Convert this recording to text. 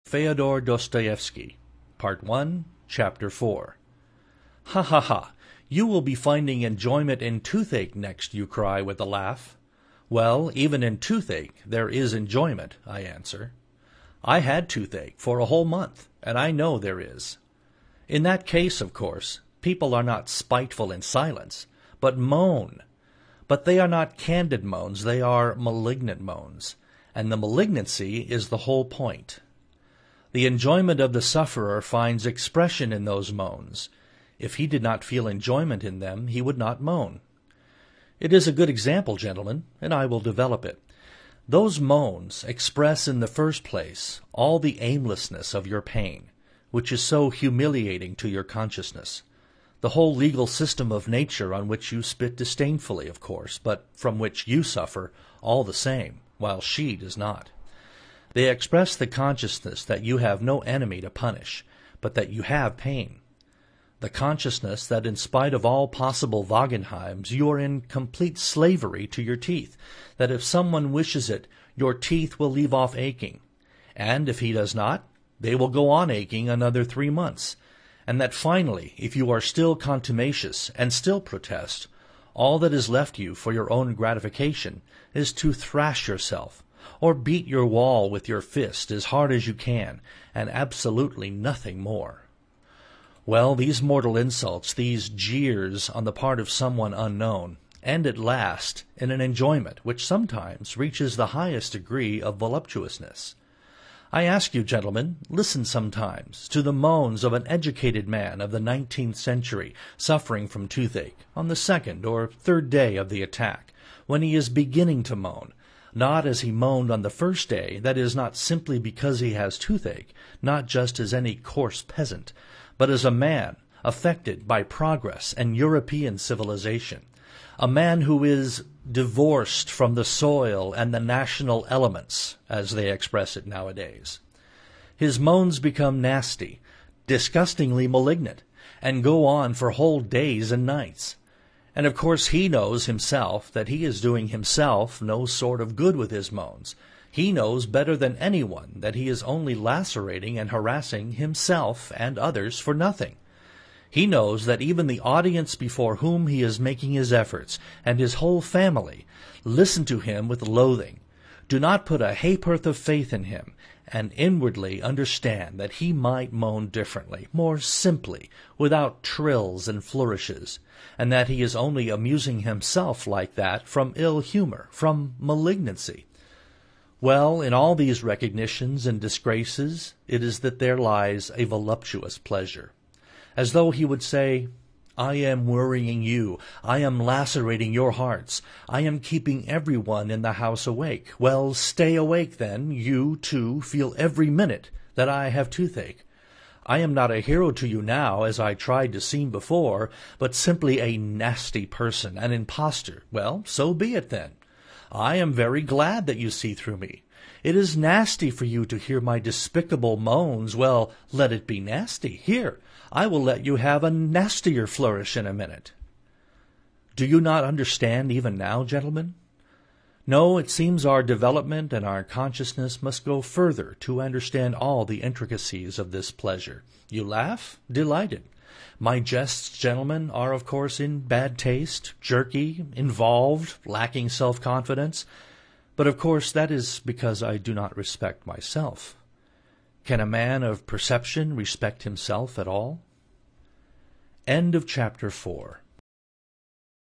Fyodor Dostoevsky, Part 1, Chapter 4. Ha ha ha! You will be finding enjoyment in toothache next, you cry with a laugh. Well, even in toothache there is enjoyment, I answer. I had toothache for a whole month, and I know there is. In that case, of course, people are not spiteful in silence, but moan. But they are not candid moans, they are malignant moans, and the malignancy is the whole point. The enjoyment of the sufferer finds expression in those moans. If he did not feel enjoyment in them, he would not moan. It is a good example, gentlemen, and I will develop it. Those moans express in the first place all the aimlessness of your pain, which is so humiliating to your consciousness. The whole legal system of nature on which you spit disdainfully, of course, but from which you suffer all the same, while she does not. They express the consciousness that you have no enemy to punish, but that you have pain. The consciousness that in spite of all possible Wagenheims you are in complete slavery to your teeth, that if someone wishes it, your teeth will leave off aching, and if he does not, they will go on aching another 3 months, and that finally, if you are still contumacious and still protest, all that is left you for your own gratification is to thrash yourself, or beat your wall with your fist as hard as you can, and absolutely nothing more. Well, these mortal insults, these jeers on the part of someone unknown, end at last in an enjoyment which sometimes reaches the highest degree of voluptuousness. I ask you, gentlemen, listen sometimes to the moans of an educated man of the 19th century suffering from toothache on the 2nd or 3rd day of the attack, when he is beginning to moan, not as he moaned on the first day, that is, not simply because he has toothache, not just as any coarse peasant, but as a man affected by progress and European civilization, a man who is divorced from the soil and the national elements, as they express it nowadays. His moans become nasty, disgustingly malignant, and go on for whole days and nights. And of course he knows himself that he is doing himself no sort of good with his moans. He knows better than anyone that he is only lacerating and harassing himself and others for nothing. He knows that even the audience before whom he is making his efforts, and his whole family, listen to him with loathing, do not put a ha'porth of faith in him, and inwardly understand that he might moan differently, more simply, without trills and flourishes, and that he is only amusing himself like that from ill humor, from malignancy. Well, in all these recognitions and disgraces, it is that there lies a voluptuous pleasure. As though he would say, I am worrying you, I am lacerating your hearts, I am keeping everyone in the house awake. Well, stay awake then, you, too, feel every minute that I have toothache. I am not a hero to you now, as I tried to seem before, but simply a nasty person, an impostor. Well, so be it then. I am very glad that you see through me. It is nasty for you to hear my despicable moans. Well, let it be nasty. Here, I will let you have a nastier flourish in a minute. Do you not understand even now, gentlemen? No, it seems our development and our consciousness must go further to understand all the intricacies of this pleasure. You laugh? Delighted. My jests, gentlemen, are of course in bad taste, jerky, involved, lacking self-confidence, but of course that is because I do not respect myself. Can a man of perception respect himself at all? End of Chapter 4.